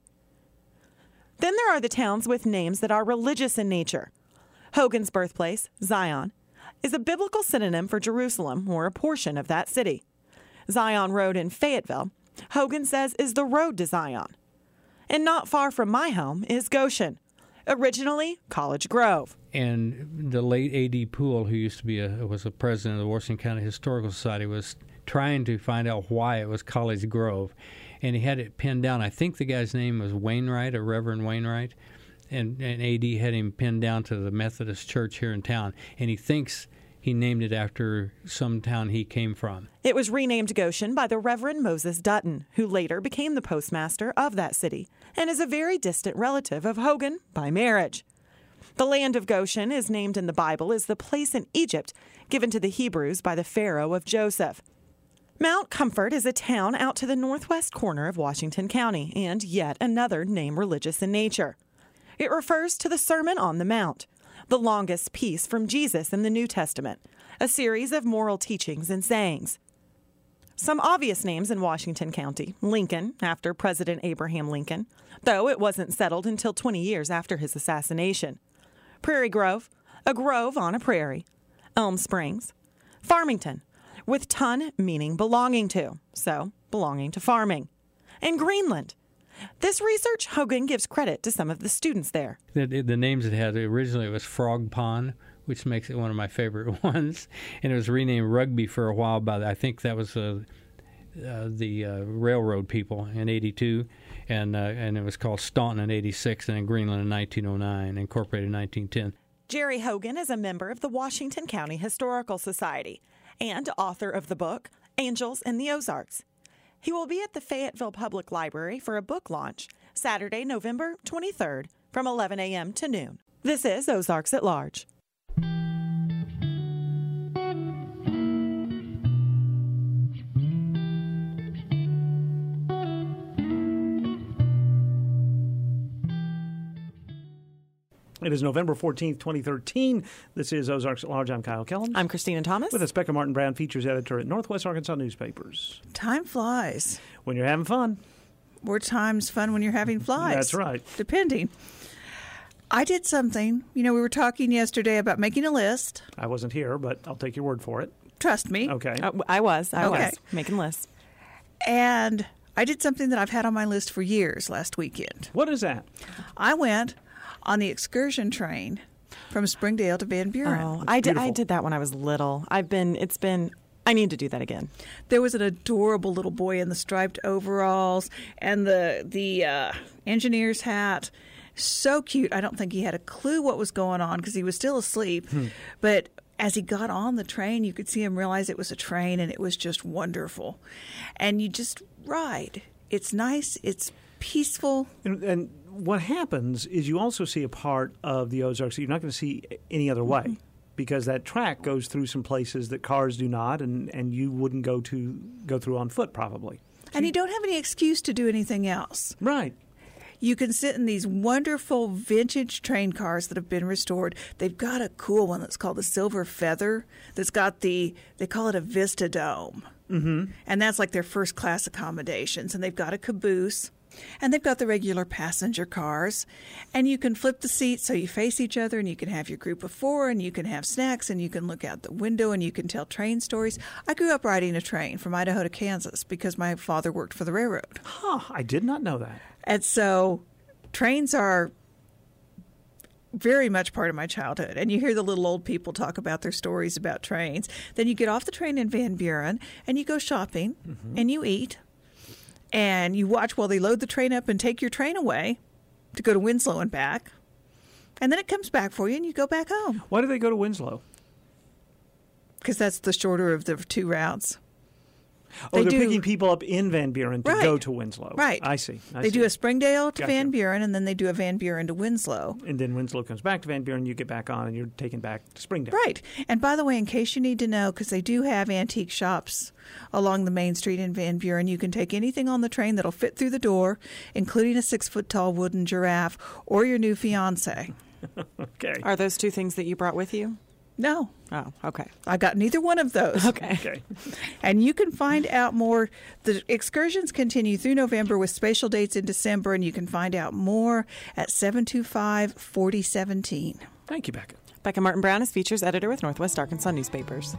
Then there are the towns with names that are religious in nature. Hogan's birthplace, Zion, is a biblical synonym for Jerusalem, or a portion of that city. Zion Road in Fayetteville, Hogan says, is the road to Zion. And not far from my home is Goshen, originally College Grove. And the late A D Poole, who used to be a was a president of the Washington County Historical Society, was trying to find out why it was College Grove, and he had it pinned down. I think the guy's name was Wainwright, or Reverend Wainwright, and, and A D had him pinned down to the Methodist Church here in town, and he thinks he named it after some town he came from. It was renamed Goshen by the Reverend Moses Dutton, who later became the postmaster of that city, and is a very distant relative of Hogan by marriage. The land of Goshen is named in the Bible as the place in Egypt given to the Hebrews by the Pharaoh of Joseph. Mount Comfort is a town out to the northwest corner of Washington County, and yet another name religious in nature. It refers to the Sermon on the Mount, the longest piece from Jesus in the New Testament, a series of moral teachings and sayings. Some obvious names in Washington County: Lincoln, after President Abraham Lincoln, though it wasn't settled until twenty years after his assassination. Prairie Grove, a grove on a prairie. Elm Springs. Farmington, with ton meaning belonging to, so belonging to farming. And Greenland. This research, Hogan gives credit to some of the students there. The, the names it had, originally it was Frog Pond, which makes it one of my favorite ones, and it was renamed Rugby for a while by, I think that was uh, uh, the uh, railroad people in eighty-two, and, uh, and it was called Staunton in eighty-six, and in Greenland in nineteen oh nine, incorporated in nineteen ten. Jerry Hogan is a member of the Washington County Historical Society and author of the book, Angels in the Ozarks. He will be at the Fayetteville Public Library for a book launch Saturday, November twenty-third from eleven a.m. to noon. This is Ozarks at Large. It is November fourteenth, twenty thirteen. This is Ozarks at Large. I'm Kyle Kellums. I'm Christina Thomas. With us, Becca Martin Brown, features editor at Northwest Arkansas Newspapers. Time flies. When you're having fun. More time's fun when you're having flies. That's right. Depending. I did something. You know, we were talking yesterday about making a list. I wasn't here, but I'll take your word for it. Trust me. Okay. Uh, I was. I okay. was making lists. And I did something that I've had on my list for years last weekend. What is that? I went on the excursion train from Springdale to Van Buren. Oh, I did, I did that when I was little. I've been, it's been, I need to do that again. There was an adorable little boy in the striped overalls and the, the uh, engineer's hat. So cute. I don't think he had a clue what was going on because he was still asleep. Hmm. But as he got on the train, you could see him realize it was a train, and it was just wonderful. And you just ride. It's nice. It's peaceful. And, and what happens is you also see a part of the Ozarks that you're not going to see any other way, mm-hmm. because that track goes through some places that cars do not, and, and you wouldn't go to go through on foot probably. So and you, you don't have any excuse to do anything else. Right. You can sit in these wonderful vintage train cars that have been restored. They've got a cool one that's called the Silver Feather that's got the, they call it a Vista Dome. Mm-hmm. And that's like their first class accommodations. And they've got a caboose. And they've got the regular passenger cars. And you can flip the seats so you face each other, and you can have your group of four, and you can have snacks, and you can look out the window, and you can tell train stories. I grew up riding a train from Idaho to Kansas because my father worked for the railroad. Huh, I did not know that. And so trains are very much part of my childhood. And you hear the little old people talk about their stories about trains. Then you get off the train in Van Buren, and you go shopping, mm-hmm. and you eat. And you watch while they load the train up and take your train away to go to Winslow and back. And then it comes back for you and you go back home. Why do they go to Winslow? Because that's the shorter of the two routes. Oh, they they're do, picking people up in Van Buren to right, go to Winslow. Right. I see. I they see. do a Springdale to gotcha. Van Buren, and then they do a Van Buren to Winslow. And then Winslow comes back to Van Buren, you get back on, and you're taken back to Springdale. Right. And by the way, in case you need to know, because they do have antique shops along the main street in Van Buren, you can take anything on the train that'll fit through the door, including a six-foot-tall wooden giraffe or your new fiancé. Okay. Are those two things that you brought with you? No. Oh, okay. I got neither one of those. Okay. Okay. And you can find out more. The excursions continue through November with spatial dates in December, and you can find out more at seven two five, four oh one seven. Thank you, Becca. Becca Martin Brown is features editor with Northwest Arkansas Newspapers.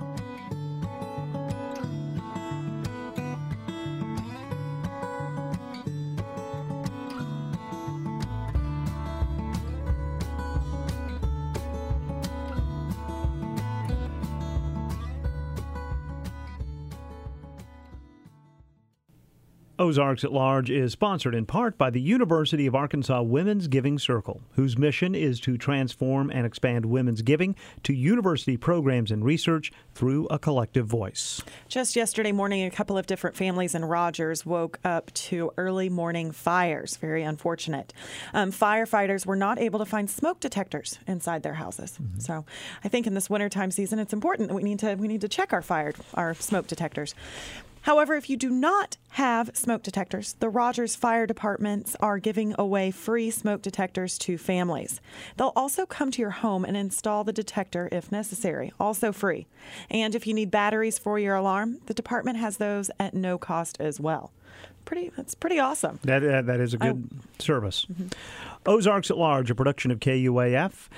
Ozarks at Large is sponsored in part by the University of Arkansas Women's Giving Circle, whose mission is to transform and expand women's giving to university programs and research through a collective voice. Just yesterday morning, a couple of different families in Rogers woke up to early morning fires. Very unfortunate. Um, firefighters were not able to find smoke detectors inside their houses. Mm-hmm. So I think in this wintertime season, it's important that we need to we need to check our fire our smoke detectors. However, if you do not have smoke detectors, the Rogers Fire Departments are giving away free smoke detectors to families. They'll also come to your home and install the detector if necessary, also free. And if you need batteries for your alarm, the department has those at no cost as well. Pretty, that's pretty awesome. That uh, that is a good I, service. Mm-hmm. Ozarks at Large, a production of K U A F,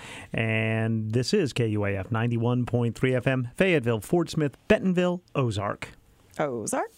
and this is K U A F ninety-one point three F M, Fayetteville, Fort Smith, Bentonville, Ozark. Ozark.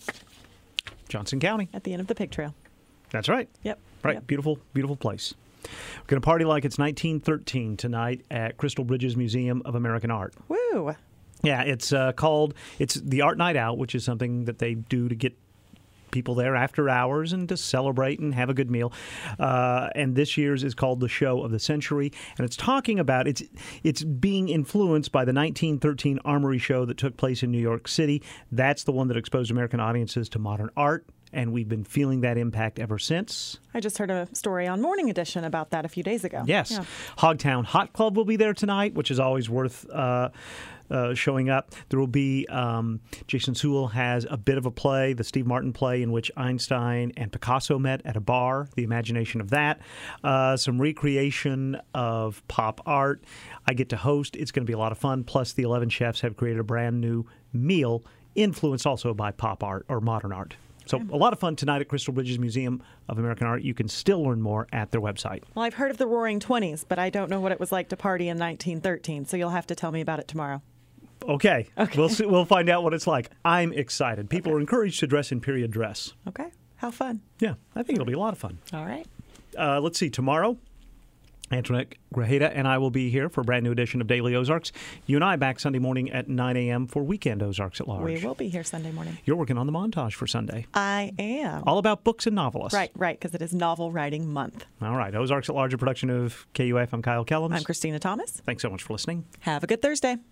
Johnson County. At the end of the pig trail. That's right. Yep. Right. Yep. Beautiful, beautiful place. We're going to party like it's nineteen thirteen tonight at Crystal Bridges Museum of American Art. Woo. Yeah, it's uh, called, it's the Art Night Out, which is something that they do to get people there after hours and to celebrate and have a good meal. Uh, and this year's is called The Show of the Century. And it's talking about, it's it's being influenced by the nineteen thirteen Armory Show that took place in New York City. That's the one that exposed American audiences to modern art. And we've been feeling that impact ever since. I just heard a story on Morning Edition about that a few days ago. Yes. Yeah. Hogtown Hot Club will be there tonight, which is always worth uh, uh, showing up. There will be, um, Jason Sewell has a bit of a play, the Steve Martin play, in which Einstein and Picasso met at a bar, the imagination of that. Uh, some recreation of pop art. I get to host. It's going to be a lot of fun. Plus, the eleven chefs have created a brand new meal influenced also by pop art or modern art. So a lot of fun tonight at Crystal Bridges Museum of American Art. You can still learn more at their website. Well, I've heard of the Roaring Twenties, but I don't know what it was like to party in nineteen thirteen, so you'll have to tell me about it tomorrow. Okay. Okay. We'll see, we'll find out what it's like. I'm excited. People okay. are encouraged to dress in period dress. Okay. How fun. Yeah, I think it'll be a lot of fun. All right. Uh, let's see. Tomorrow, Antoinette Grajeda and I will be here for a brand new edition of Daily Ozarks. You and I back Sunday morning at nine a.m. for Weekend Ozarks at Large. We will be here Sunday morning. You're working on the montage for Sunday. I am. All about books and novelists. Right, right, because it is Novel Writing Month. All right. Ozarks at Large, a production of K U F. I'm Kyle Kellums. I'm Christina Thomas. Thanks so much for listening. Have a good Thursday.